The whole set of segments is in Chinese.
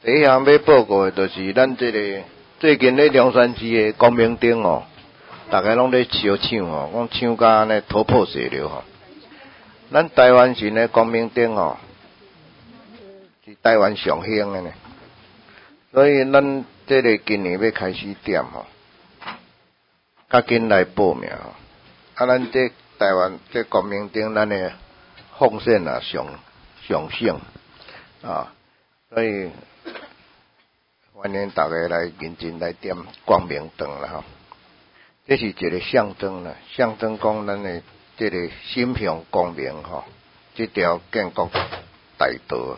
第一项要报告的，就是咱这个最近咧龙山寺的光明顶哦，大家拢咧烧抢哦，讲抢甲安尼头破血流吼。咱台湾省的光明顶哦，是台湾上兴的呢，所以咱这个今年要开始点吼，较紧来报名吼。啊，咱这台湾这光明顶，咱的奉献啊上省啊，所以欢迎大家来认真来点光明灯啦吼。这是一个象征啦，象征讲咱的这个心向光明吼，这条建国大道。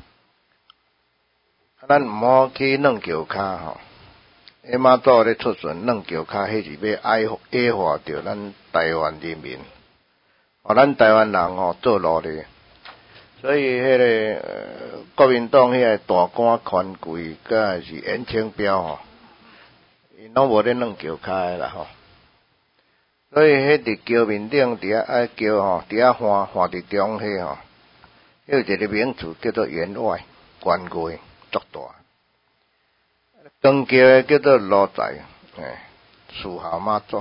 咱毋好去软桥骹吼，下马祖咧出巡软桥骹，迄是要矮化着咱台湾人民，互咱台湾人吼做奴隶。所以迄个国民党迄个大官权贵，甲是严清标吼，因拢无咧软桥骹诶啦吼。所以迄伫桥面顶伫遐爱桥吼，伫遐画伫中迄吼，有一个名词叫做员外，官贵足大。长桥诶叫做路财，树下马祖。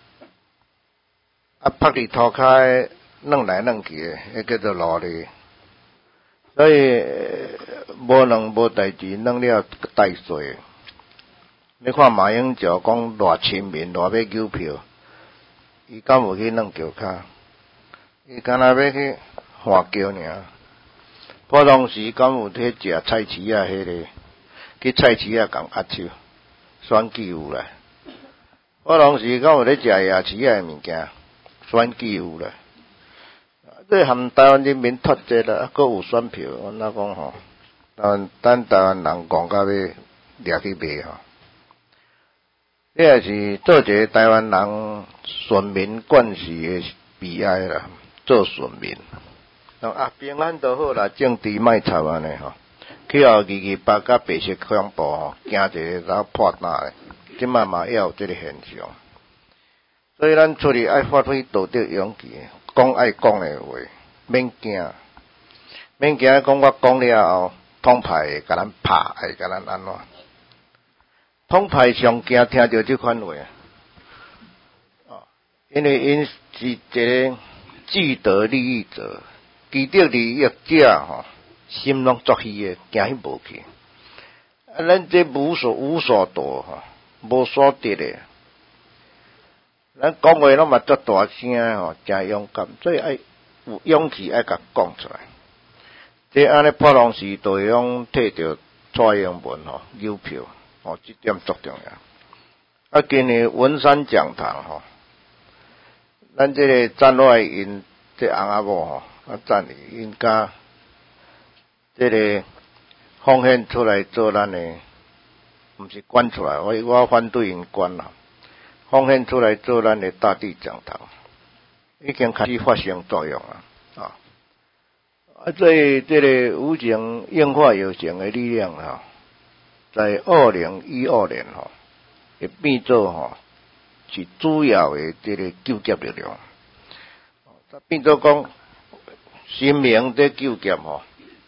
啊，趴伫涂骹诶，软来软去诶，迄叫做奴隶。所以无能无代志，弄了大衰。你看马英九讲偌亲民，偌要救票，伊敢有去弄桥骹？伊干那要去画桥尔。普通时敢有去食菜市啊？迄个去菜市啊共握手，选举有啦。普通时敢有咧食夜市啊物件，选举有啦。这含台湾人民脱节啦，还有选票，我哪讲吼？咱台湾人讲到要掠去卖吼，这也是做一个台湾人顺民惯事的悲哀啦，做顺民。啊，平安就好啦，政治莫插安尼吼。去后228甲白色恐怖吼，惊一个然后破单诶，即摆嘛也有即个现象。所以咱出去爱发挥道德勇气。讲爱讲诶话，免惊，免惊讲我讲了后，统派会甲咱拍，会甲咱安怎？统派上惊听到即款话啊，因为因是一个既得利益者，既得利益者吼，心拢作虚诶，惊迄无去。啊，咱这无所夺吼，无所得诶。咱讲话拢嘛足大声吼，真勇敢，所以爱有勇气爱甲讲出来。这安尼普通时都会用摕到蔡英文吼邮票，吼这点足重要。啊，今年文山讲堂吼，咱这个战外因这翁仔某吼，啊赞伊因甲这个奉献出来做咱的，毋是捐出来，我反对因捐啦。奉献出来做咱的大地讲堂，已经开始发生作用啊！所以这个无形应化有形的力量哈，在2015年哈，会变做哈是主要的这个救劫力量，变做讲神明在救劫吼，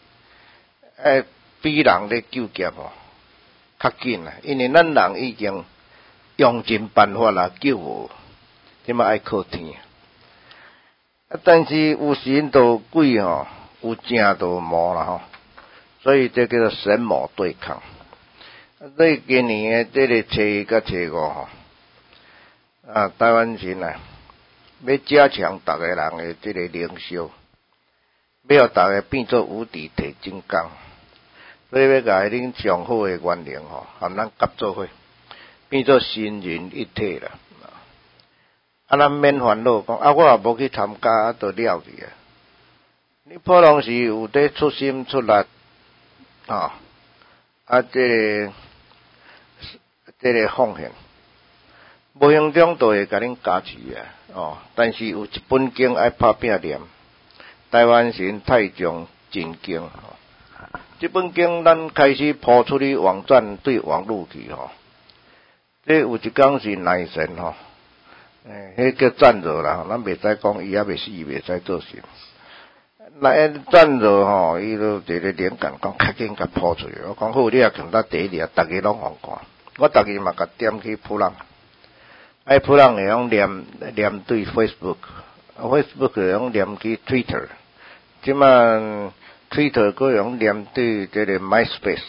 比人在救劫吼较紧啦，因为咱人已经用尽办法啦救无，即摆爱靠天。啊，但是有神就鬼吼，有正就魔啦吼，所以这叫做神魔对抗。所以今年的这个初一甲初五吼，啊，台湾省啊，要加强逐个人的这个灵修，要互逐个变做无敌铁金刚，所以要甲恁上好的元灵吼，含咱合作伙。变做心人一体啦，啊，咱免烦恼讲啊，我也无去参加，啊，就了去啊。你普通时有得出心出力啊，这个奉献，无形中都会甲恁加持啊，哦。但是有一本经爱拍拼念，台湾省太宗真经吼，这本经咱开始抛出去网站对网络去吼。这有一讲是乃神吼，迄叫赞助啦，咱袂使讲伊也袂死，袂使做神。 那转着吼，伊都一个灵感讲较紧甲抛出去。我讲好，你也看到第一日，大家拢互看。我逐日嘛甲点去普朗，普朗会用连对 Facebook 会用连去 Twitter， 即满 Twitter 佫用连对这个 MySpace，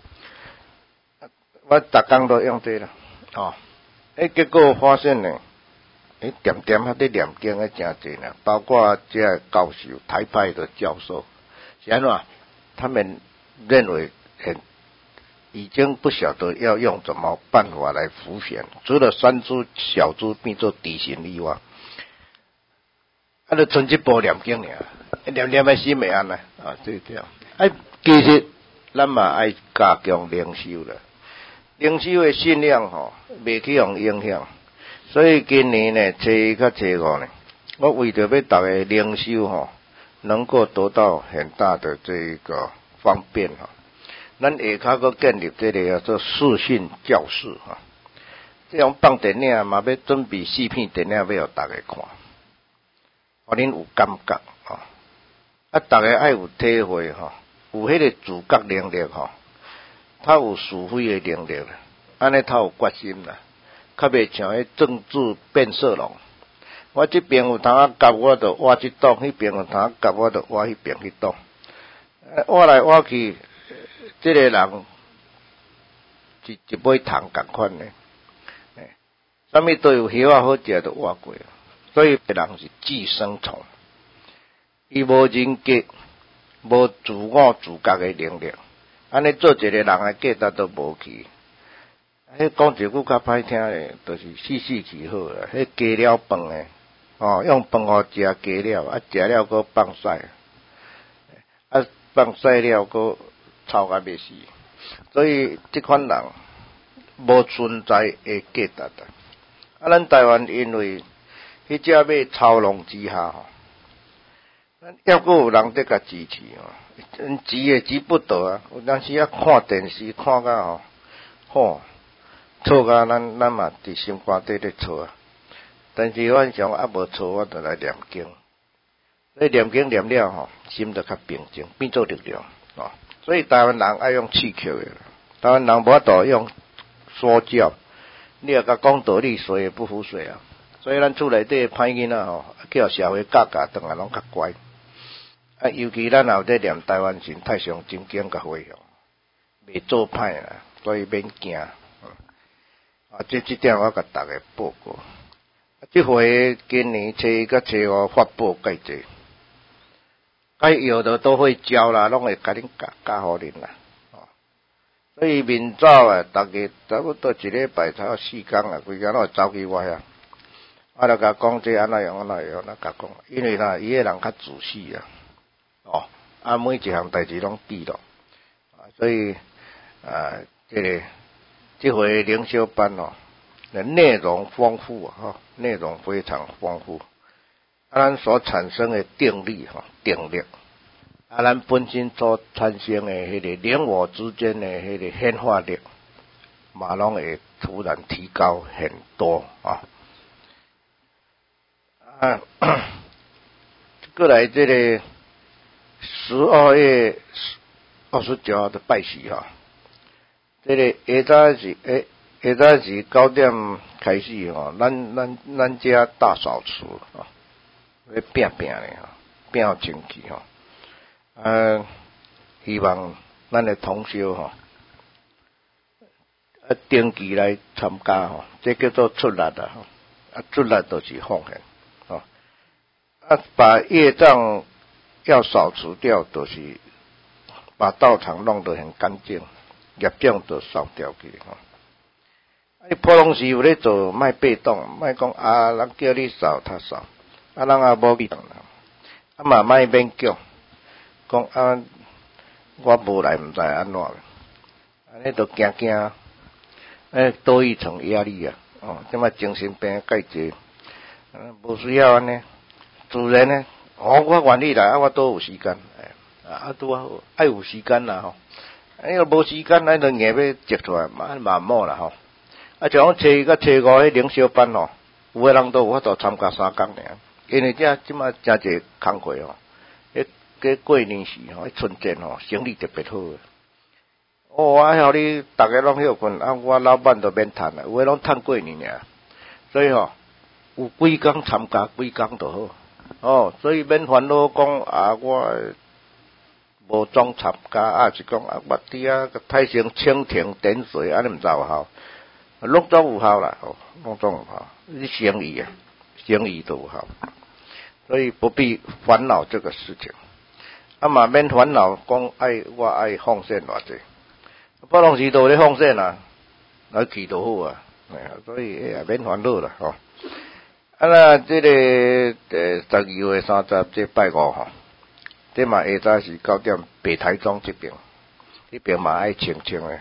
我逐工都用这啦，结果发现呢。点点啊，伫念经诶真济呢，包括这个教授，台派的教授，是安怎？他们认为已经不晓得要用什么办法来浮选，除了三株小株变做底形以外，就剩一部念经尔，念诶心未安呢？对对啊，其实咱嘛爱加强灵修啦，灵修诶信仰吼，袂去互影响。所以今年呢，初一甲初五呢，我为着要大家灵修吼，能够得到很大的这个方便哈。咱下骹佫建立这个叫做视讯教室哈，这样放电影嘛要准备4片电影要互大家看，互恁有感觉哈。大家爱有体会哈，有迄个自觉能力哈，他有是非的能力，安尼他有决心啦。较袂像迄政治变色龙，我这边有通夹我就挖这洞，迄边有通夹我就挖迄边去洞，挖来挖去，这个人一尾糖共款呢，啥物都有叶仔好食就挖过，所以人是寄生虫，伊无人格，无自我自觉的能力，安尼做一个人的价值都无去。讲一句较歹听诶，就是死去好啦。迄加了饭诶，用饭互食加了，食了佫放屎，放屎了佫臭甲要死。所以即款人无存在诶价值的。咱台湾因为迄只要操弄之下吼，要阁有人在甲支持支也支不得啊。有当时啊看电视看甲吼。错甲咱嘛伫心肝底咧错啊，但是晚上无错，我就来念经。所以念经念了吼，心就较平静，变做力量所以台湾人爱用刺激的，台湾人无法度用说教。你若甲讲道理，谁也不服谁啊。所以咱厝内底歹囡仔吼，叫社会教转来拢较乖。尤其咱后底念台湾神太上真经甲回向，袂做歹啦，所以免惊。这点我甲大家报告。这回今年初一甲初五发布介济，该有的都会教啦，拢会甲恁教互恁啦。所以明早大家差不多一礼拜才有4天规工拢会走去我遐。我就甲讲这安怎样安怎样，甲讲，因为伊个人较仔细每一项代志拢记录，所以这回灵修班内容丰富内容非常丰富。咱所产生的定力咱本身所产生的迄个人我之间的迄个显化力，马拢会突然提高很多过来这个12月29号的拜喜这个下早是9点开始咱家大扫除要拼咧拼好清气希望咱的同修定期来参加这叫做出力出力就是奉献把业障要扫除掉，就是把道场弄得很干净，业障就扫掉去普通时有咧做，莫被动，莫讲人叫你扫他扫，人也无去动啦，嘛莫免叫，讲我无来，毋知安怎，安尼就惊，多一层压力即摆精神病介济，无需要安尼，自然呢，我愿意来，我都有时间，拄好，爱有时间啦若无时间，咱就硬要接出来，嘛冇啦像讲初一甲初五迄灵修班有个人都有法度参加3天尔，因为即摆真侪工课迄过过年时吼，春节吼，生意特别好。我晓你逐个拢休困，我老板都免趁啦，有诶拢趁过年尔。所以有几工参加几工就好。所以免烦恼讲我无总参加，是讲我伫太成蜻蜓点水，安尼毋知有效，拢总有效啦，拢总有效。你生意都有效，所以不必烦恼这个事情。嘛免烦恼讲我爱奉献偌济，不当时都咧奉献啊，来去就好啊。所以也免烦恼啦那这个12月30这拜五这嘛下早是9点北台中这边嘛爱清清的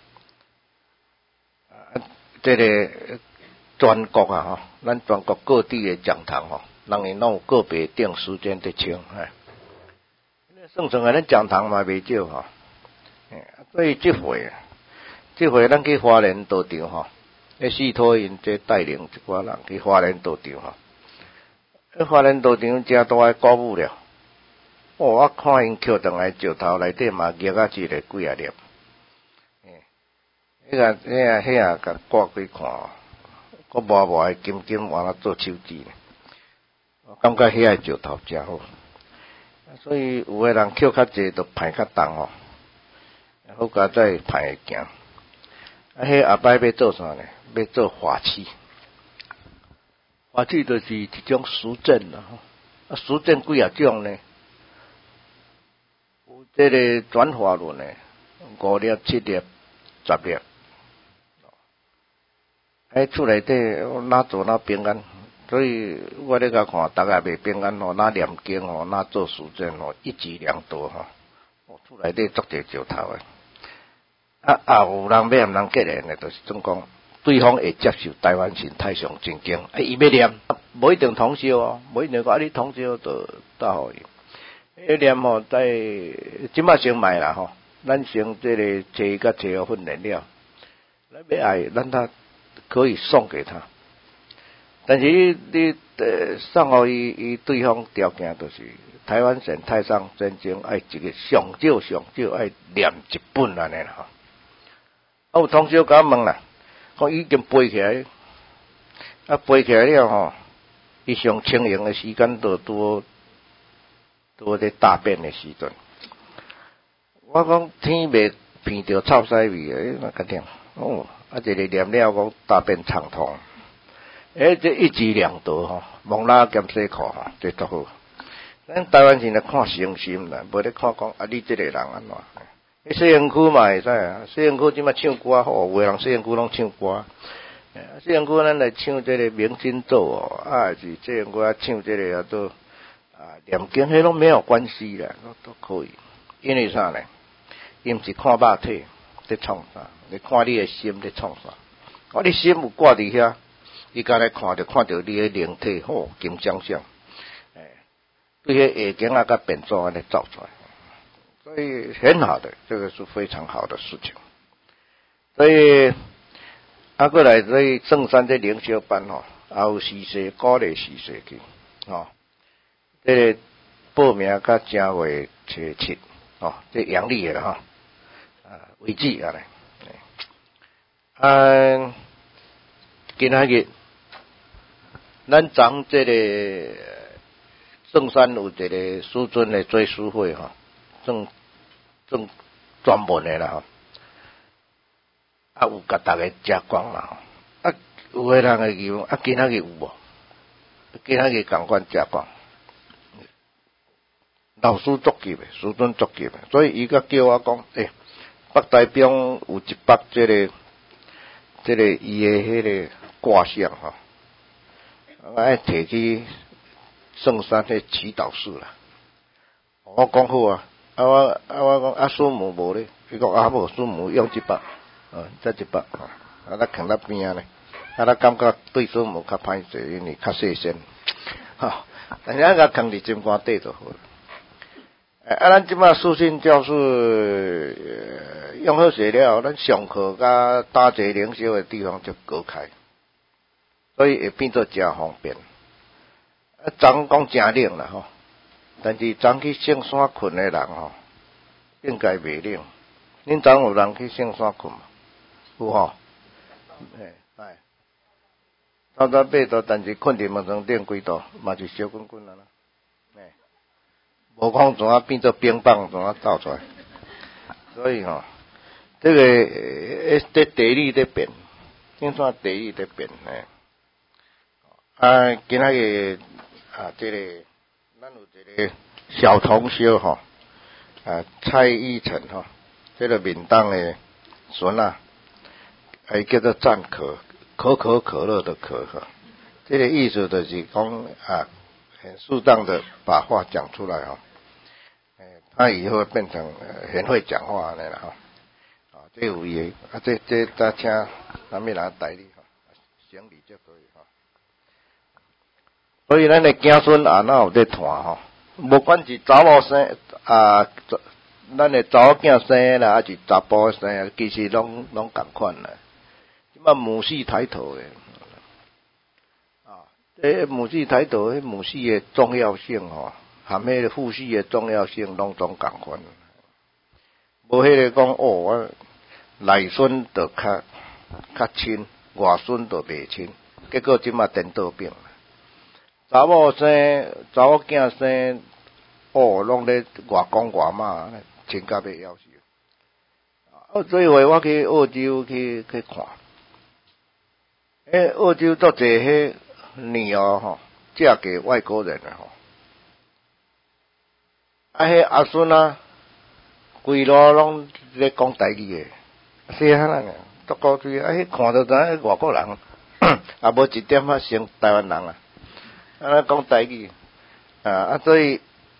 这个全国咱全国各地的讲堂人因拢有个别定时间在清算算咱讲堂嘛袂少所以这回咱去花莲道场四土因这带领一寡人去花莲道场花莲道场真大个鼓舞了。我看因捡倒来石头内底嘛夹啊一个几啊粒。迄甲挂几看个磨磨金完了做手指我感觉迄个石头真好。所以有个人捡较济就排较重好佳再排会行。迄后摆要做啥呢？要做法器。法器就是一种实证啦实证几啊种呢？有这个转化论的5粒、7粒、10粒。厝内底哪做哪平安，所以我咧甲看，逐个袂平安哪念经哪做实证一举两得厝内底足侪石头有人要人结缘的，就是总讲对方会接受台湾神太上真经，伊要念，无一定通宵无一定讲你通宵就倒互伊。念在即摆先卖啦咱先这个初一甲初二训练了，咱要爱咱他可以送给他，但是你送互伊对方条件就是台湾省太上真经爱一个上少爱念一本安尼啦有同学甲我问啦，讲已经背起来，背起来了伊上清闲的时间就多咧大便的时阵。我讲天未闻到臭屎味那个点一个念了讲大便畅通。这一举两得蒙拉兼洗裤这足好。咱台湾人来看诚心啦，无咧看讲你这个人安怎。西园区嘛会使西园区即马唱歌好，有个人西园区拢唱歌。西园区咱来唱这个明星咒是西园区唱这个做念经，迄拢没有关系啦，都可以。因为啥呢？伊毋是看肉体在创啥，你看你的心在创啥。你心有挂伫遐，伊刚才看到你的灵体金相像，对迄下景甲变装安尼造出来。所以很好的，这个是非常好的事情。所以过来所以正山这灵修班也有时势鼓励时势去这个报名到正月初7这阳历的啦为止今仔日咱昨这个正山有一个师尊的追思会正专门的啦有甲大家食光啦有个人会疑问今仔日有无？今仔日同款食光。老师足急的，师尊足急的，所以伊甲叫我讲北台中有一北这个伊的迄个卦象爱摕去圣山的祈祷室啦。我讲好我讲师母无咧，伊讲无师母用一北这一北咱囥在边咧，咱感觉对师母较歹势，因为较细声但是甲囥伫金瓜底就好了。咱即马视讯教室用好势了，咱上课甲打坐灵修的地方就隔开，所以会变做真方便。昨讲真冷啦但是昨去圣山困的人吼，应该袂冷。恁昨有人去圣山困吗？有吼？嘿，哎，早早8度，但是困伫门床顶几度，嘛是烧滚滚啊啦。嘿，无讲怎啊变做冰棒怎啊走出来。所以吼，这个地理在变，听说地理在变嘿。今仔日这个咱有一个小同学吼，蔡依晨吼，这个闽东的孙啊，叫做赞可，可口可乐的可哈，这个意思就是讲很适当的把话讲出来哈，他以后变成很会讲话的啦哈，这有伊这再请咱们人代理哈，行李就可以哈。所以咱的子孙哪有在传吼？无管是查某生咱的查某囝生啦，还是查甫生，其实拢共款啦。即摆母系抬头诶，这母系抬头，迄母系的重要性吼，含迄个父系的重要性拢总共款。无迄个讲我内孙就较亲，外孙就袂亲，结果即摆颠倒变。查某囝生，拢咧外公外妈，亲甲要夭寿。所以话我去澳洲去看，澳洲足济迄女儿吼，嫁给外国人吼，迄阿孙啊，规路拢咧讲台语诶，细汉人足高追迄看到咱外国人，也无一点仔像台湾人啊。讲台语，所以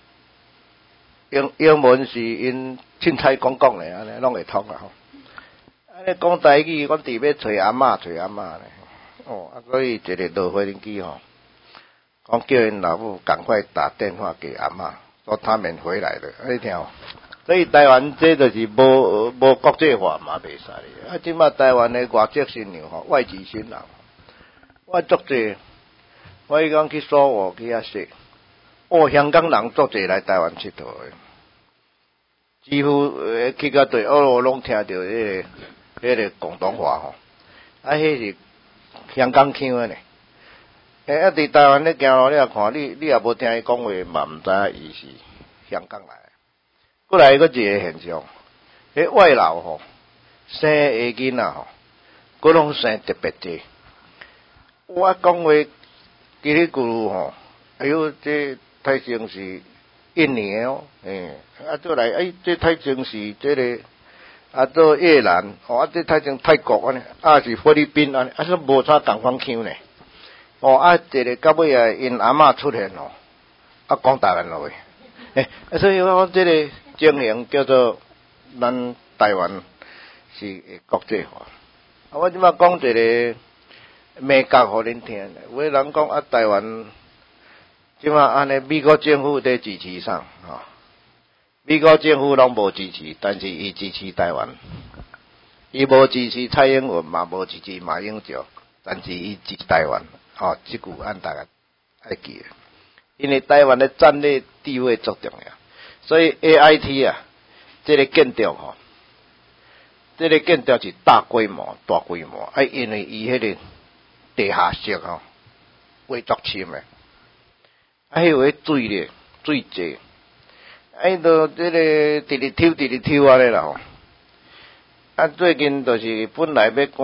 英文是因凊彩讲诶，安尼拢会通啊吼。安尼讲台语，阮伫要找阿嬷咧，所以一个落飞轮机吼，讲叫因老母赶快打电话给阿嬷，说他们回来了，你听哦。所以台湾这就是无国际化嘛，袂使咧。即摆台湾的外籍新娘吼，外籍新人，我足济。我迄讲去苏澳去遐说，香港人足济来台湾佚佗诶，几乎去到对拢听到迄个广东话吼，迄是香港腔诶呢。伫台湾咧行路你也看，你也无听伊讲话嘛，毋知影伊是香港来。过来佫一个现象，迄外劳吼，生下囡仔吼，佫拢生特别济。我讲话。今日句吼，哎呦，这太像是印尼哦，再来，这太像是这个做越南，这太像泰国安尼，是菲律宾安尼，说无啥共款腔呢。一个到尾因阿嬷出现哦，讲台湾话，所以我讲这个情形叫做咱台湾是国际化。我即摆讲一个。美国互恁听，有个人讲台湾即摆安尼，美国政府在支持上美国政府拢无支持，但是伊支持台湾，伊无支持蔡英文，嘛无支持马英九，但是伊支持台湾，即句按大家爱记，因为台湾的战略地位足重要，所以 AIT 这个建筑这个建筑是大规模，因为伊迄个。地下室画足深诶，迄个水咧，水济，都这个直抽安尼啦最近就是本来要赶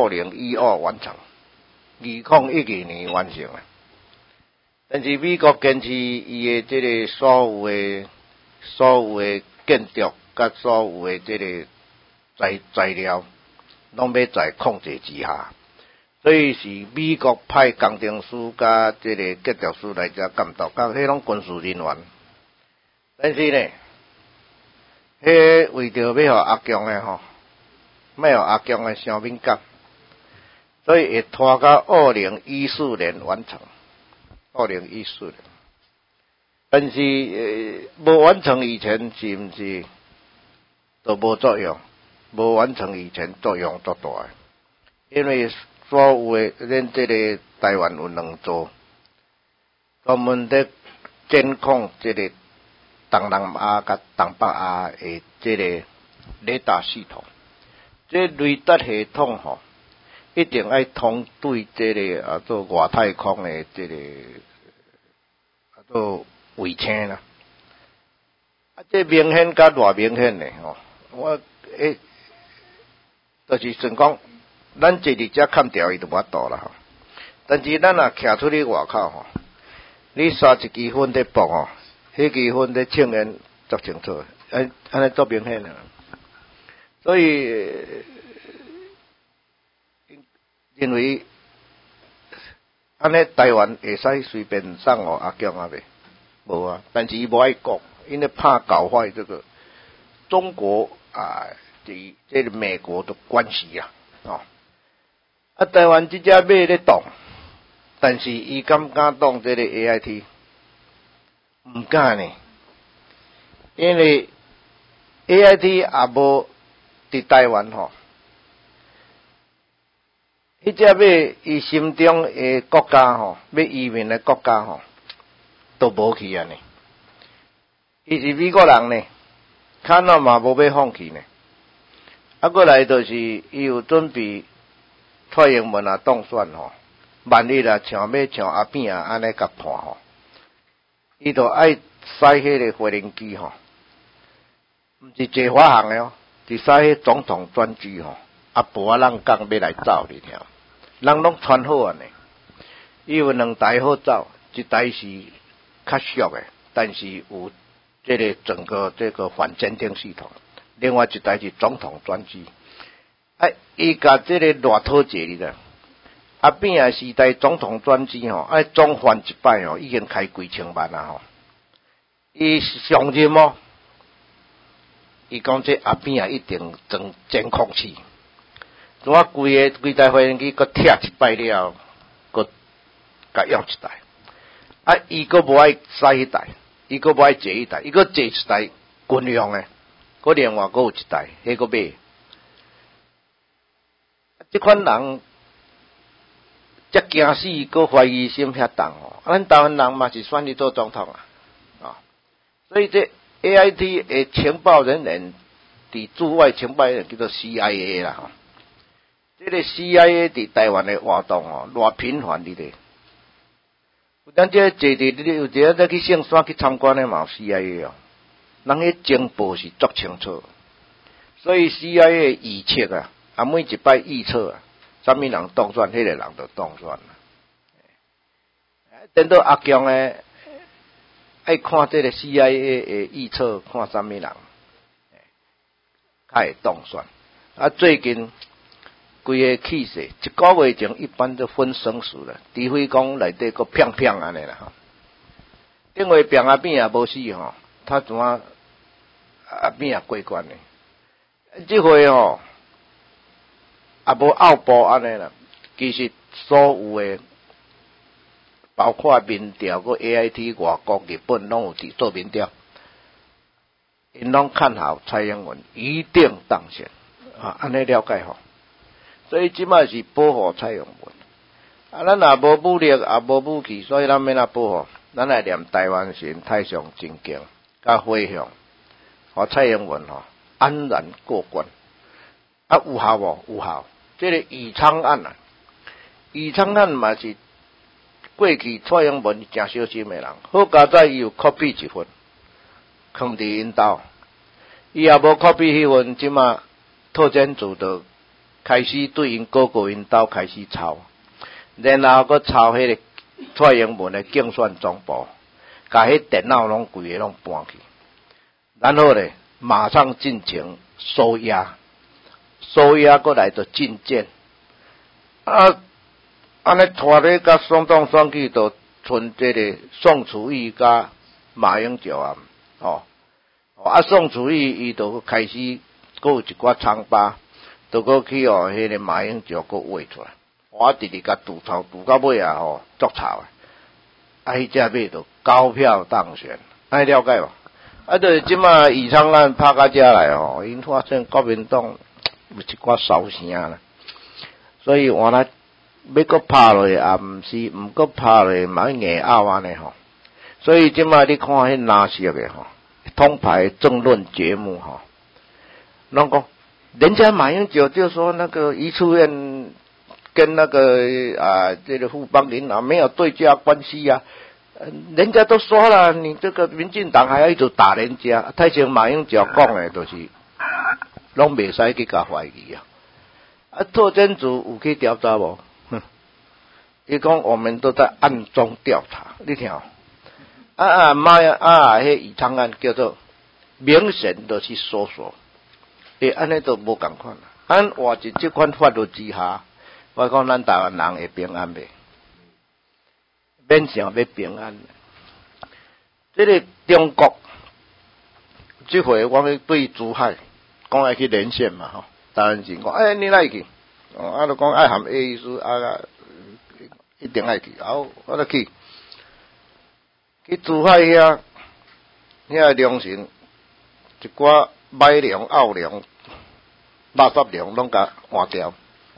2015完成，2012年完成啊。但是美国坚持伊诶这个所有诶建筑甲所有诶这个材料，拢要在控制之下。所以是美国派工程师甲这个建筑师来遮监督，甲迄拢军事人员。但是呢，为着要互阿强诶吼，要互阿强诶伤敏感，所以会拖到2014年完成。2014年，但是无完成以前是毋是都无作用？无完成以前作用足大，因为。所有诶，咱这个台湾有2座，专门伫监控这个东南亚甲东北亚的这个雷达系统。这雷达系统吼，一定要通对这个做外太空的这个做卫星啦。这明显甲偌明显的吼，我就是算讲，咱坐伫遮看条伊就无法度啦吼。但是咱若徛出去外口吼，你刷一支粉在爆吼，迄支粉在称烟足清楚，安尼足明显啊。所以认为安尼台湾会使随便送互阿强啊袂？无啊，但是伊无爱讲，因为怕搞坏这个中国这个美国的关系啊，台湾这只马咧动，但是伊敢动这个 AIT？ 唔敢呢，因为 AIT 也无伫台湾吼，迄只马伊心中的国家吼，要移民的国家吼，都无去啊呢。伊是美国人呢，看到嘛无要放弃呢。过来就是伊有准备蔡英文啊当选吼，万一啦要像阿扁啊安尼甲判吼，伊就爱使迄个飞行机吼，毋是坐法航的哦，是使迄总统专机吼，无啊人讲要来走你听，人拢穿好啊呢。伊有两台好走，一台是较俗的，但是有这个整个这个反监听系统。另外一台是总统专机，伊甲这个偌讨债哩啦。阿扁啊是台总统专机吼，总翻一摆吼，已经开几千万啊吼。伊上任哦，伊讲这阿扁啊一定装监控器，怎啊规台飞行机搁拆一摆了，搁甲用一台，伊搁无爱使迄台，伊搁无爱坐迄台，伊搁坐一台军用的。嗰另外嗰有一台，迄个买，即款人，则惊死，佮怀疑心遐重哦。咱台湾人嘛是选你做总统啊，所以这 AIT 的情报人员，伫驻外情报人员叫做 CIA 啦吼。这个 CIA 伫台湾的活动哦，偌频繁哩咧。有当这坐伫有一个再去圣山去参观的嘛有 CIA 哦。人迄情报是足清楚，所以 CIA 预测啊，每一摆预测啊，啥物人当选，迄个人就当选啦。等到阿强诶，爱看这个 CIA 的预测，看啥物人，较会当选。最近规个气势，一个月前一般都分生死了，除非讲内底个骗安尼啦吼。因为骗阿扁也无死吼，他怎啊？阿扁也过关嘞，这回吼也无拗步安尼啦。其实所有的，包括民调个 AIT 外国、日本拢有伫做民调，因拢看好蔡英文一定当选啊，安尼了解吼。所以即摆是保护蔡英文咱也无武力，也无武器，所以咱免保护，咱来念台湾神太上真经，甲回向。蔡英文安然过关有效无？有效。这个宜昌案啊，宜昌案嘛是过去蔡英文真小心的人，好佳在伊有 copy 一份，放伫因兜，伊也无 copy 迄份，即马特侦组就开始对因各个因兜开始抄，然后搁抄迄个蔡英文的竞选总部，甲迄电脑拢规个拢搬去。然后呢，马上进行收押过来就进谏安尼拖咧甲总统选举就剩这个宋楚瑜甲马英九啊宋楚瑜伊就开始搁有一寡疮疤，就搁去迄个马英九搁挖出来，我直直甲堵到尾啊足吵迄只马就高票当选，安尼了解无？就是即马宜昌案拍到遮来因发现国民党有一寡烧声啦，所以原来要搁拍落也毋是，毋搁拍落嘛硬拗安尼所以即摆你看迄蓝色的吼，通牌政论节目吼，拢讲人家马英九就说那个余处院跟那个这个富邦林没有对价关系啊。人家都说了，你这个民进党还要一直打人家。太前马英九讲的就是，拢袂使去甲怀疑啊。作证组有去调查无？伊讲我们都在暗中调查，你听哦。迄宜昌案叫做明显就是搜索，安尼都无共款啦。按活伫这款法律之下，我讲咱台湾人会平安袂？免想要平安。这个中国，这回我们对珠海讲爱去连线嘛吼，台湾人讲，你来去，就讲爱含 A 意思一定爱去，好，我就去。去珠海遐良心，一寡歹粮、漚粮、垃圾粮拢甲换掉，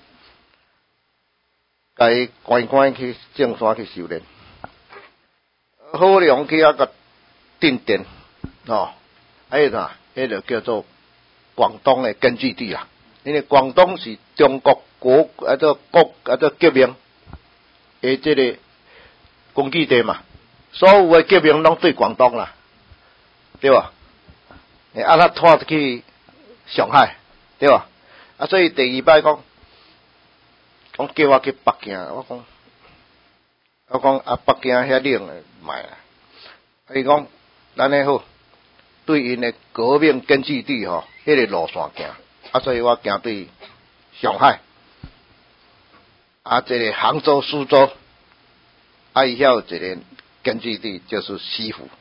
甲伊关去正山去修炼。好粮去甲定点哦，还有啥？迄个叫做广东的根据地啦。因为广东是中国国革命的这个根据地嘛，所有的革命拢对广东啦，对吧？他拖去上海，对吧？所以第二摆讲叫我去北京，我讲北京遐冷的卖啦。伊讲咱诶好，对因的革命根据地吼，迄个路线行，所以我行对上海，这个杭州、苏州，伊遐有一个根据地就是西湖。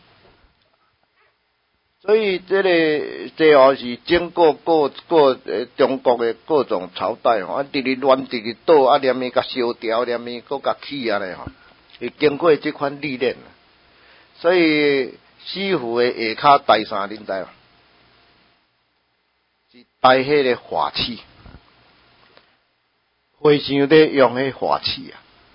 所以这是经过各中国的各种朝代吼，直直乱直直倒，连伊甲烧掉，连伊搁甲起安尼吼，会经过这款历练。所以西湖的下骹带啥恁知无？是带迄个火器，和尚咧用迄火器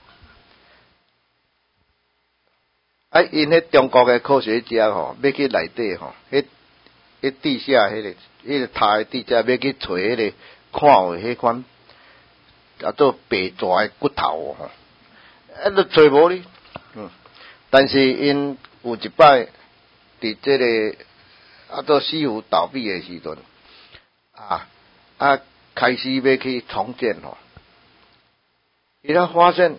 因迄中国的科学家吼，要去内底吼，迄地下迄个塔的地下要去找迄个看有迄款做白蛇的骨头吼，都找无哩。但是因有一摆伫这个做西湖倒闭的时阵，开始要去重建吼，伊才发现。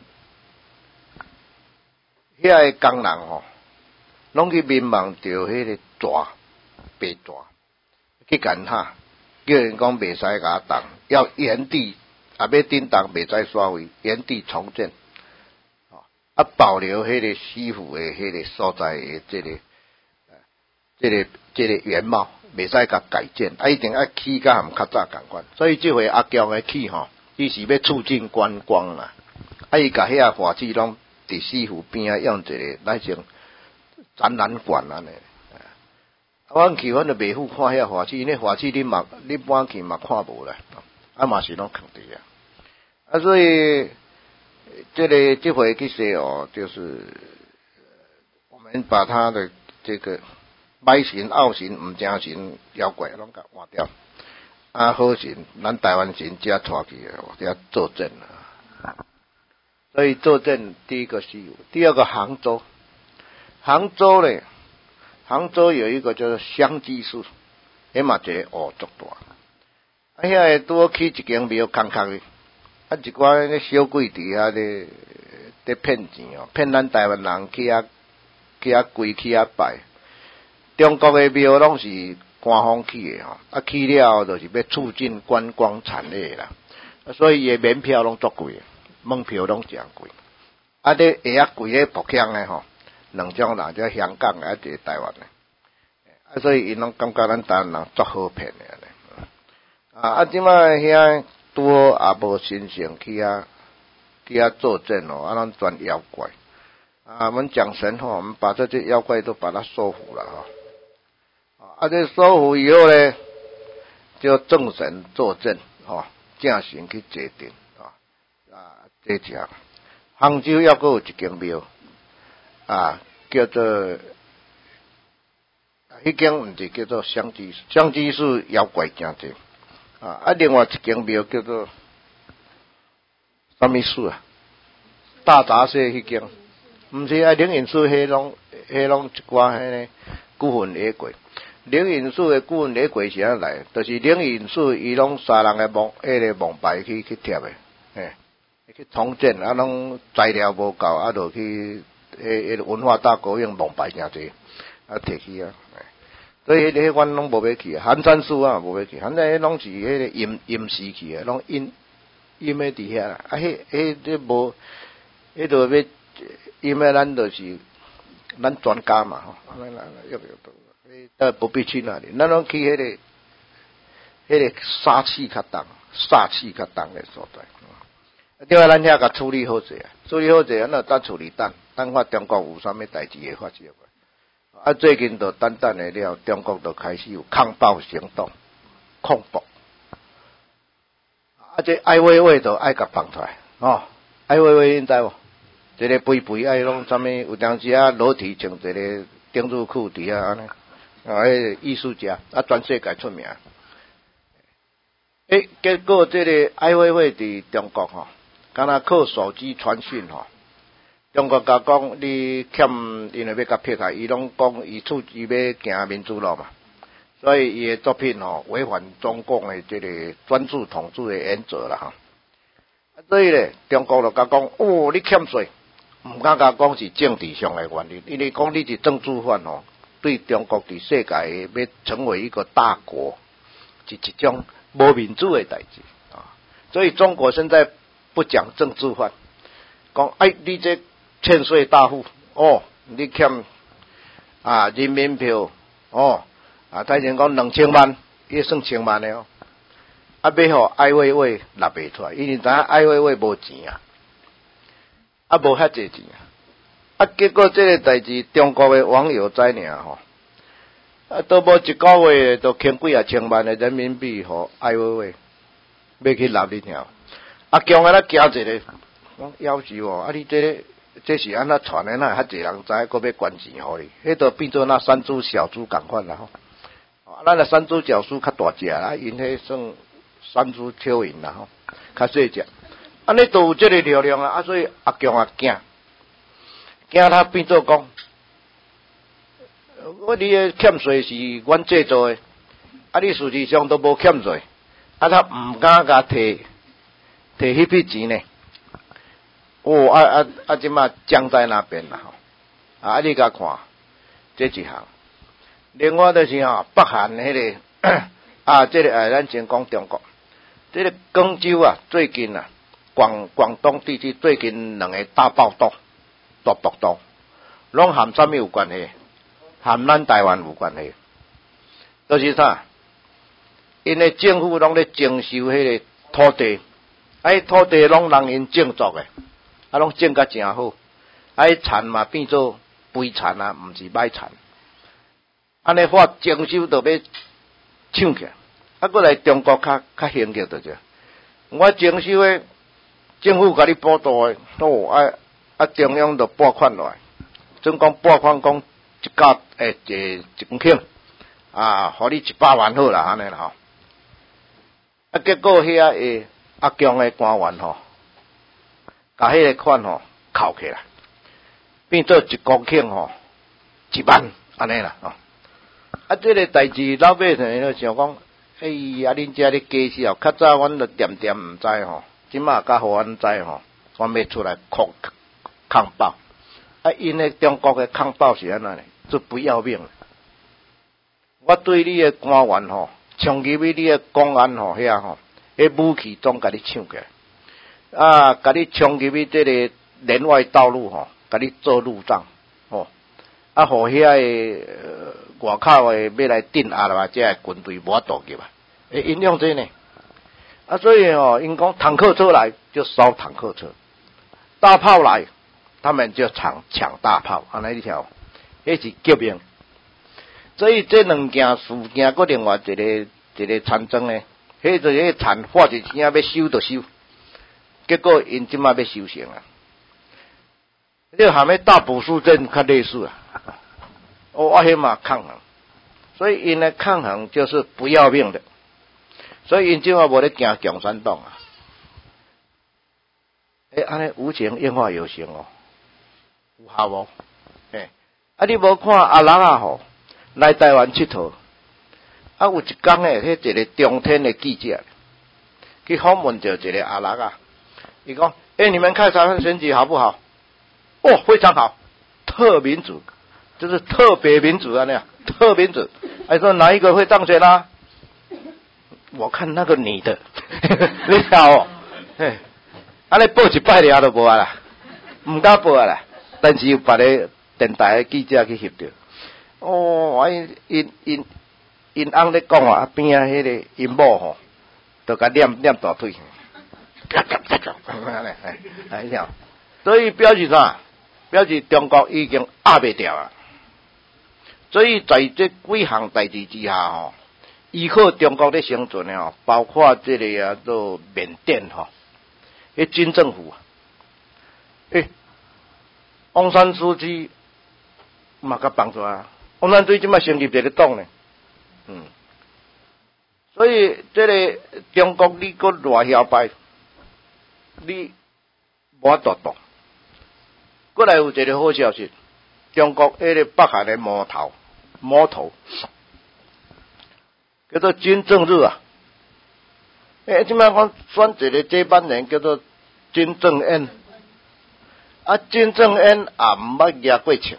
遐个工人吼，拢去民望着迄个蛇白蛇，去干哈？叫人讲袂使甲动，要原地要顶动袂使刷废，原地重建，保留迄个西湖的迄个所在的这个原貌，袂使甲改建，一定要起甲含较早共款。所以这回阿强的起吼，伊是要促进观光啦，伊甲遐火器拢。伫西湖边用一个那种展览馆安尼，我去阮就袂赴看遐花市，那花市你搬去嘛看无啦，嘛是拢空伫所以这回去说就是我们把他的这个歹神、恶神、毋正神妖怪拢甲换掉，好神咱台湾神才带去才作证啦。所以作证第一个西湖，第二个杭州。杭州咧，杭州有一个叫做香积寺，迄嘛一个湖足大。遐个拄好去一间庙空空的，一寡咧小鬼伫遐咧骗钱骗咱台湾人去遐跪去遐拜。中国的庙拢是官方去的去了就是要促进观光产业啦，所以伊的门票拢足贵。门票拢诚贵，咧下贵咧博香诶吼，两种人，即香港诶，一个台湾诶，所以因拢感觉咱台湾人足好骗诶即摆遐拄好也无新鲜去遐作证咱转妖怪我们讲神我们把这些妖怪都把它收服了这收服以后呢，就正神作证正神去界定。这条杭州还阁有一间庙， 叫做，迄间毋是叫做香积寺，香积寺妖怪真济另外一间庙叫做什么寺啊？大闸蟹迄间，毋是灵隐寺，迄拢一寡迄孤魂野鬼。灵隐寺的孤魂野鬼是安来？就是灵隐寺伊拢杀人的蒙牌去贴的，去重建拢材料无够就去文化大革命蒙牌诚济摕去所以迄阮拢无要去寒山寺无要去，反正迄拢是迄个阴时去拢阴的伫遐啦迄无迄就要因为咱就是咱专家嘛不必去那里，咱拢去迄个煞气较重的所在。另外咱遐甲处理好势咱就当处理等看中国有啥物代志会发生。最近就等的了，中国就开始有抗暴行动，恐怖。这爱喂喂就爱甲放出来爱喂喂你知无？一个肥肥爱拢啥物？有当时裸体穿一个丁字裤伫遐安尼。迄艺术家全世界出名。结果这个爱喂喂伫中国敢若靠手机传讯中国甲讲你欠，因为要甲撇开，伊拢讲伊要行民主路嘛，所以伊的作品违反中共的这个专制统治的原则啦所以咧，中国就甲讲你欠税，毋敢甲讲是政治上的原因，因为讲你是政治犯对中国伫世界要成为一个大国，是一种无民主的代志所以中国现在不讲政治犯，讲你这欠税大户你欠人民票之前讲2000万，伊算1000万的要互爱喂喂纳袂出来，因为知影爱喂喂无钱无遐济钱结果这个代志，中国的网友知尔都无一个月就欠几千万的人民币互爱喂喂，要去纳你听强仔惊一个，讲夭寿你这是安怎传的？那遐济人知，佫要捐钱互你，迄就变做那山猪小猪共款啦咱的山猪小猪较大只因迄算山猪蚯蚓啦较细只，安尼都有这个力量所以强惊他变做讲，你的欠税是阮制作的，你事实上都无欠税，他毋敢甲摕迄笔钱呢。即马僵在那边啦你甲看，这一项。另外就是北韩迄个这个咱先讲中国，这个广州最近广东地区最近2个大暴动。拢含啥物有关系？含咱台湾有关系。就是啥？因为政府拢咧征收迄个土地，土地拢人因种作的，拢种甲诚好。田嘛变做肥田毋是歹田。安尼话征收就要抢起来，过来中国较兴起着者。我征收的政府甲你补助的，中央就拨款落来，总讲拨款讲一甲一公顷互你100万好啦，安尼啦结果遐强的官员甲迄个款扣起来，变做1公顷1万安尼啦这个代志老百姓就想讲，恁遮咧假死较早阮就点毋知即马甲互阮知阮要出来抗暴因为中国的抗暴是安怎呢？就不要命了。我对你的官员冲击你的公安遐武器总甲你抢起来甲你冲击这个连外道路甲你做路障互遐的外口的要来镇压啦，这个军队无法度入会影响这呢所以因讲坦克车来就烧坦克车，大炮来他们就抢大炮，安尼你听，迄是革命。所以这2件事件，搁另外一个参政呢，迄就是迄田发一声要收就收，结果因即马要收成这含咩大补数症较类似啊。我迄嘛抗衡，所以因的抗衡就是不要命的，所以因今晚无咧行共产党啊。安尼无情演化有形哦，有效无？你无看阿拉啊吼来台湾佚佗，有一天迄一个中天的记者去访问着一个阿拉啊，伊讲：你们看台湾选举好不好？哦，非常好，特民主，就是特别民主啊那样，特民主。还说哪一个会当选啊？我看那个女的，你晓哦，安尼报一摆了都无啊啦，唔敢报啊啦。但是有别个电台的记者去翕着，因翁咧讲啊，边仔迄个因某吼，就甲念大腿，所以表示啥？表示中国已经压袂掉啊。所以在这几项代志之下吼，依靠中国咧生存的吼，包括这个啊做缅甸吼，迄军政府啊，翁山书记嘛甲帮助啊，翁山书记即摆成立一个党呢，所以这个中国你搁偌嚣摆，你无法度动。过来有一个好消息，中国迄个北韩的魔头叫做金正日啊，即摆讲选一个接班人叫做金正恩，金正恩也毋捌举过枪，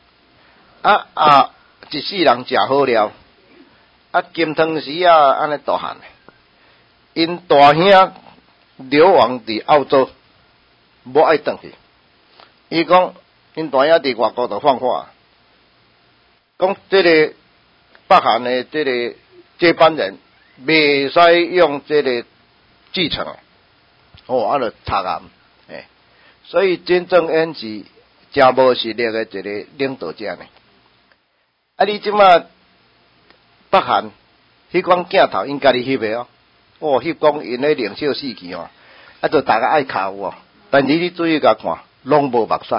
一世人食好料，金汤匙安尼大汉的，因大兄流亡伫澳洲，无爱转去。伊讲，因大兄伫外国就放话，讲这个北韩的这个接班人袂使用这个继承，就插暗，所以金正恩是真无实力的一个领导者呢。你即马北韩迄款镜头因家己翕的翕讲因咧领袖死去就大家爱哭但是你注意甲看。拢无目屎，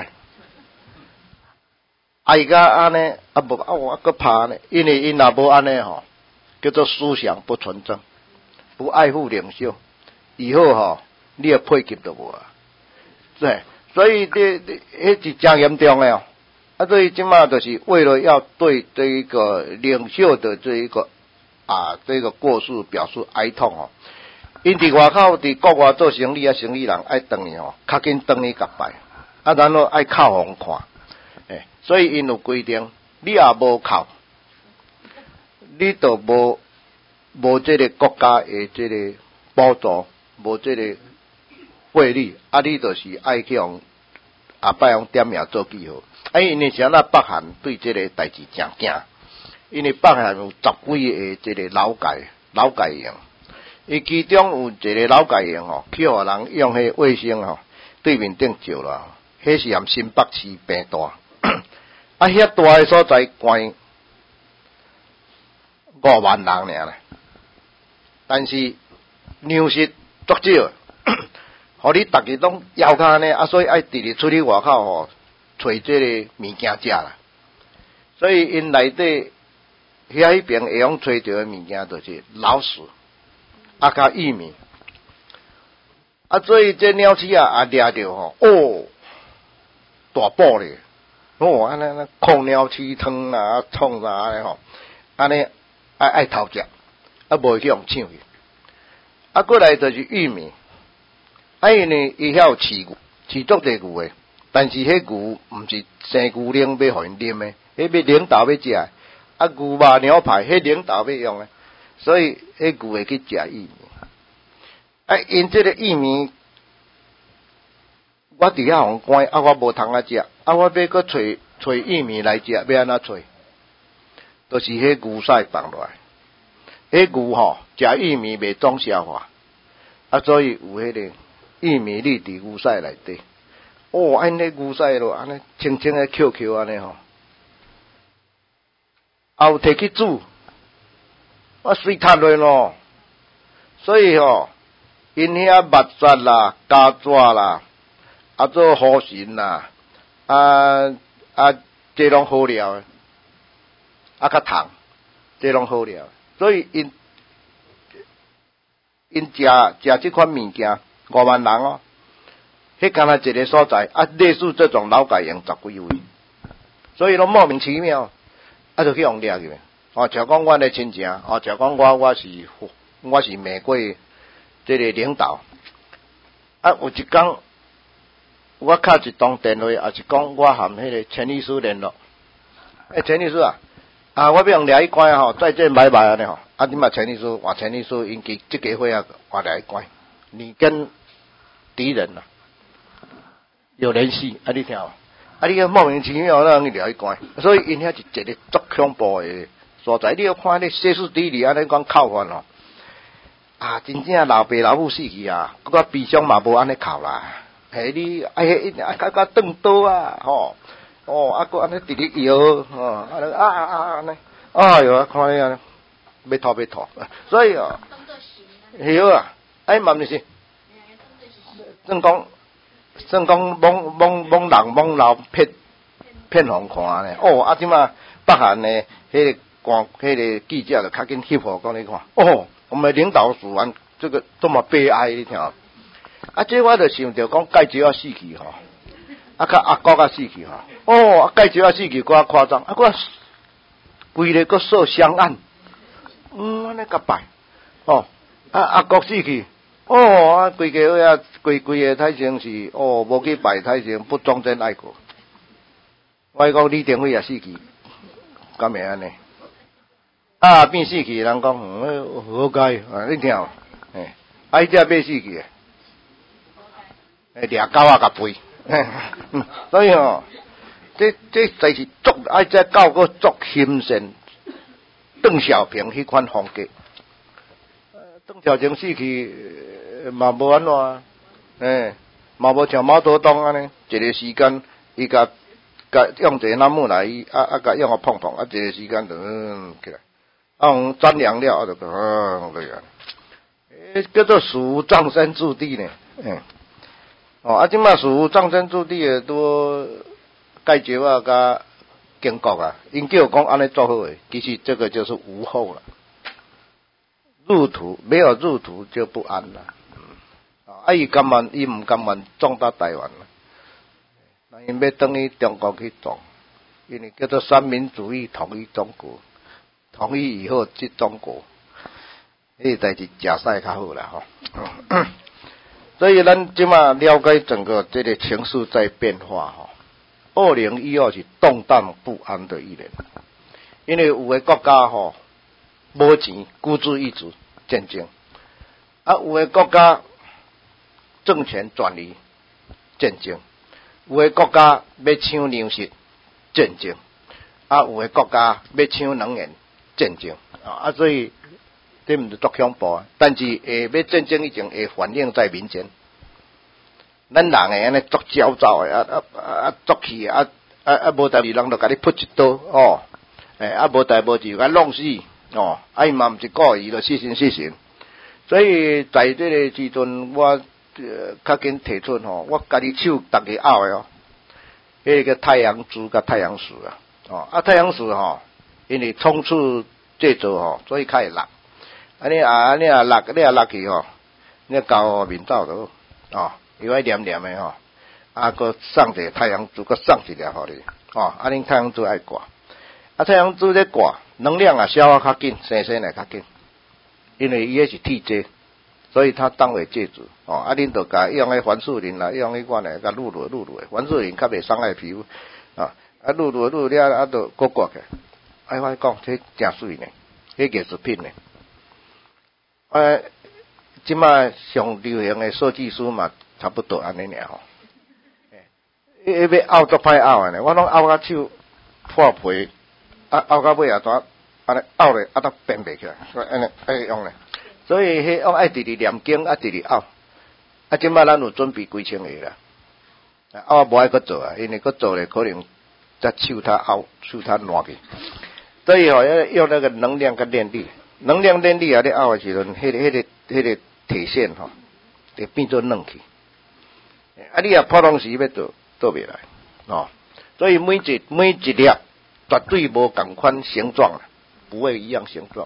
伊甲安尼无搁拍呢，因为因若无安尼吼，叫做思想不纯正，不爱护领袖，以后你的配给都无啊。对，所以迄是真严重的所以即马就是为了要对这一个领袖的这一个这个过世表示哀痛因伫外口伫国外做生意生意人爱转去较紧转去甲拜。然后爱靠红看，所以因有规定，你也无靠，你就无这个国家的这个补助，无这个汇率，你就是爱去用拜用点名做记号。因为啥北韩对这个代志真惊，因为北韩有10几个这个劳改营，伊其中有一个劳改营去互人用迄卫星对面顶照了。迄是含新北市病大，遐大诶所在关5万人尔咧，但是粮食足少，互你逐日拢枵骹呢，所以爱直直出去外口找这个物件食啦。所以因内底迄边会用找着诶物件，就是老鼠甲玉米，所以这鸟鼠掠着大补咧，安尼控鸟鼠汤创啥安尼安尼爱偷食，无去用抢去。过来就是玉米，因为伊遐有饲牛，饲足侪牛诶，但是迄牛毋是生牛奶要互因啉诶，迄要领导要食诶，牛肉牛排迄领导要用诶，所以迄牛会去食玉米。因这个玉米。我伫遐互关，我无通食，我要搁找玉米来食，要安怎找？就是迄牛屎放落来，迄牛食玉米袂总消化，所以有迄个玉米粒伫牛屎内底。安尼牛屎咯，安尼清清诶 QQ 安尼有摕去煮，水塌落咯。所以因遐蜜雪啦、加纸啦。做好神啦， 这拢好料的，较烫，这拢好料，所以因食这款物件，5万人哦，迄干那一个所在，类似这种老改用10几位，所以拢莫名其妙，就去用掠去。像讲阮的亲戚，像讲我是美国这个领导，有一天我敲一通电话，也是讲我和迄个陈律师联络，陈律师我要用掠去关再见拜拜安尼你嘛陈律师，陈律师因这个会我掠去关，你跟敌人有联系你听你个莫名其妙让你掠去关，所以因遐是一个足恐怖的所在，你要看你歇斯底里安尼讲哭法真正老爸老母死去不过悲伤嘛无安尼哭啦，你甲动刀佫安尼直直摇安尼，哎哟，看你安尼要吐，所以晓嘛毋是，算讲懵人懵老骗互看呢，即马北韩呢，迄个记者就较紧翕互讲你看，我们领导死亡这个这么悲哀，你听这我就想着讲介石死去阿国死去介石死去佫夸张，佫规个佫设香案，安尼甲摆阿国死去，规个规个太清是无去拜太清，不忠贞爱国。我讲李登辉也死去，敢会安尼？变死去，人讲活该你听伊只要死去掠狗甲背，所以这才是这狗个足心善。邓小平迄款风格，邓小平死去嘛无安怎嘛无像毛泽东安尼，一个时间伊甲用一个南木来甲用碰碰，一个时间就起来，沾凉了就叫做死无葬身之地呢。即马死无葬身之地的都介石甲建国因叫讲安尼做好诶，其实这个就是无后了。入土没有入土就不安了。伊毋甘愿种到台湾了，因要等于中国去种，因为叫做三民主义统一中国，统一以后即中国，迄代志食使较好啦所以咱即马了解整个这个情势在变化2012是动荡不安的一年，因为有的国家无钱孤注一掷战争，有的国家政权转移战争，有的国家要抢粮食战争，有的国家要抢能源战争所以这毋是足恐怖但是要战争以前会反映在民间。咱人诶安尼足焦躁诶足气无代志人就甲你扑一刀无代无志甲弄死伊嘛毋是故意就失神。所以在这个时阵，我较紧提出我家己手逐个拗诶迄个太阳珠甲太阳石太阳石因为冲刺制作所以较会落。你落去你交面罩就伊爱黏黏诶佫送一个太阳珠，佫送一粒互你恁太阳珠爱挂，太阳珠咧挂，能量消化较紧，生也较紧，因为伊迄是体质，所以它当为戒指恁就甲用迄凡士林啦，用迄款诶，甲撸落，凡士林较袂伤害皮肤撸了就搁挂起来。我讲这真水呢，迄艺术品呢。即摆上流行诶设计师嘛，差不多安尼尔要拗足歹拗诶呢，我拢拗到手破皮，拗到尾怎安尼拗咧，都变袂起来，安尼用咧。所以迄用爱直直念经，直直拗。即摆咱有准备几千个啦，无爱搁做因为搁做咧可能则手他拗，手他烂去。所以要用那个能量跟念力，能量念力你拗诶时阵，迄个铁线就变做软去。你普通时要做袂来所以每一粒绝对无同款形状，不会一样形状。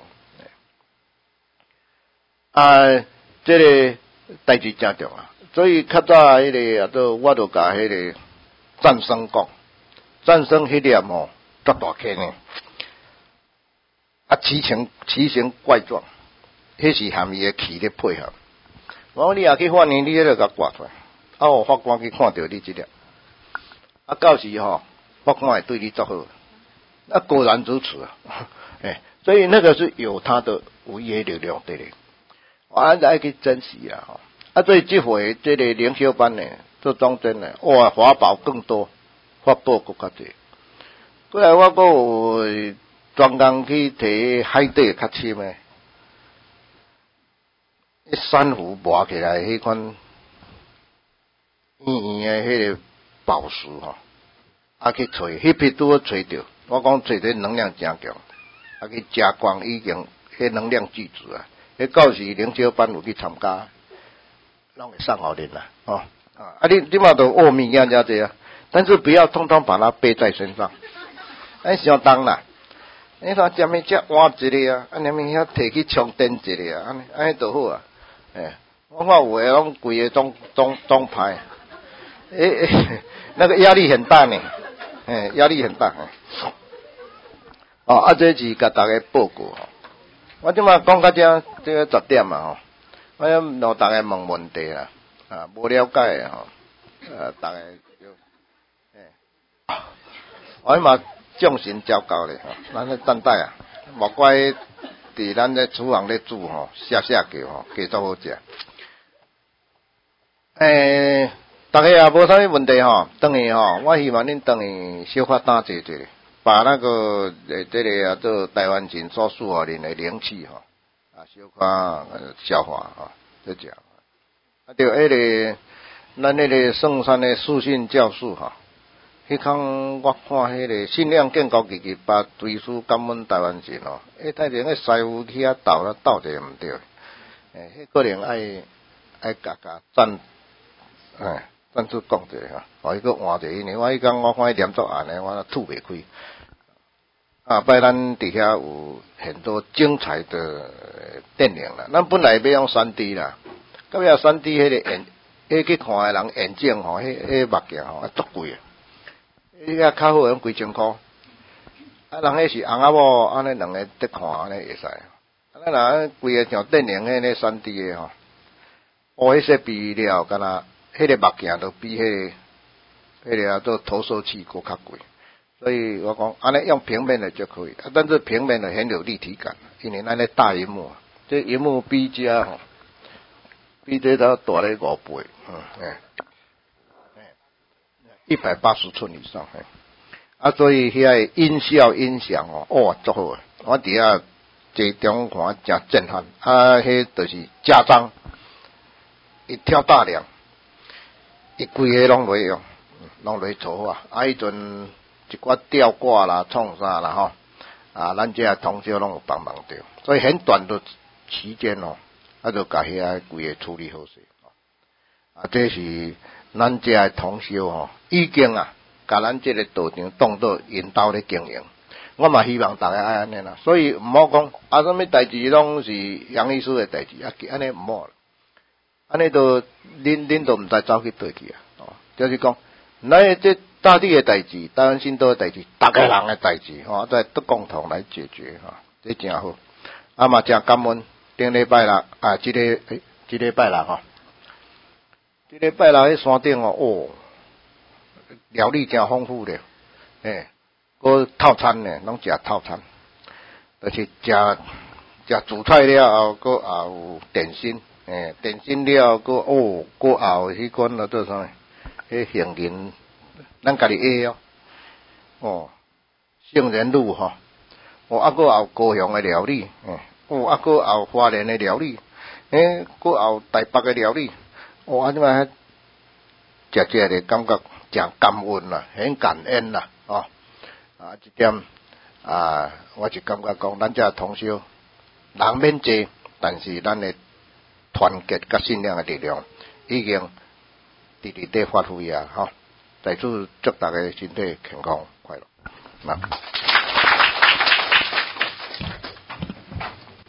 这个代志真重啊！所以较早迄个都我都甲迄个战生讲，战生迄粒吼，足大颗呢，奇形怪状，迄是含伊的气咧配合。我讲你也去反映，你迄个甲挂出来，我法官去看到你这粒，到时吼，法官会对你作好，果然如此啊！所以那个是有它的唯一力量对咧。我爱去珍惜啊！所以这回这个灵修班呢，做中正呢，哇，法宝更多，法宝更较多。过来我阁有专工去摕海底较深的，珊瑚磨起来迄款圆圆的迄个宝石吼，去找，迄批拄好找着，我讲找着能量真强，去加光已经迄能量具足啊。到时灵修班有去参加，拢会送互恁啦，你嘛都学物件遮济啊，但是不要通通把它背在身上，相当啦。你看踮遐只换一个啊，踮遐摕去充电一个啊，安尼就好啊。我看有诶拢规个总派，那个压力很大呢，压力很大。这是甲大家报告吼。我即马讲到这个10点啊，我要让大家问问题啦，无了解诶吼，大家就，我嘛众神交教咧，咱咧等待啊，莫怪伫咱咧厨房咧煮吼，下叫吼，加足好食。大家也无啥物问题吼，等于吼，我希望恁等于小可打坐者。把那个这个做台湾人所属互恁的灵气吼，小可消化吼，就这样。就迄个咱迄个圣山的视讯教授吼，迄空我看迄个信量建国228追思感恩台湾人吼，太前个师傅去遐斗者毋对，迄可能爱加赞。咱就讲者吼，伊个换者，因为我迄工我看伊念作案诶，我吐袂开。拜咱底下有很多精彩的电影啦，咱本来要用3D 啦，到尾3D 迄个去看诶人眼镜吼，迄目镜吼，足贵啊！迄个较好用几千箍，人迄是翁仔某安尼两个在看安尼会使。咱若规个像电影迄3D 诶吼，迄设备了，敢若迄个目镜都比迄个做投射器搁较贵。所以我讲，安尼用平面的就可以，但是平面的很有立体感，因为咱咧大萤幕，这萤幕比这吼，比这都大咧5倍，180寸以上，所以遐音效音响足好诶，我伫遐坐中看真震撼，迄就是家章，一跳大梁，一规个拢落用，拢落做好啊，迄阵。一寡吊挂啦、创啥啦吼，咱这同学拢有帮忙着，所以很短的期间就甲遐规个处理好势。这是咱这同学已经甲咱这个道场当作引导咧经营。我嘛希望大家爱安尼啦，所以毋好讲什么代志拢是杨医师的代志，安尼毋好啦，安尼都恁都毋知走去倒去就是讲，咱这大地的代志，台湾新都的代志，大家人的代志都共同来解决这真好。嘛真感恩，顶礼拜六这礼拜六这礼拜六喺山顶料理真丰富咧，个套餐呢，拢食套餐，而且食主菜了后，个也有点心，点心了个个也有迄款做啥？迄杏仁。咱家己下杏仁露个也有高雄的料理，个也有花莲的料理，个也有台北的料理，即摆食咧感觉真感恩啦，很感恩啦，这点我是感觉讲，咱这同修人免济，但是咱的团结甲信仰的力量已经直直地发挥啊， 在此祝大家身体健康快乐。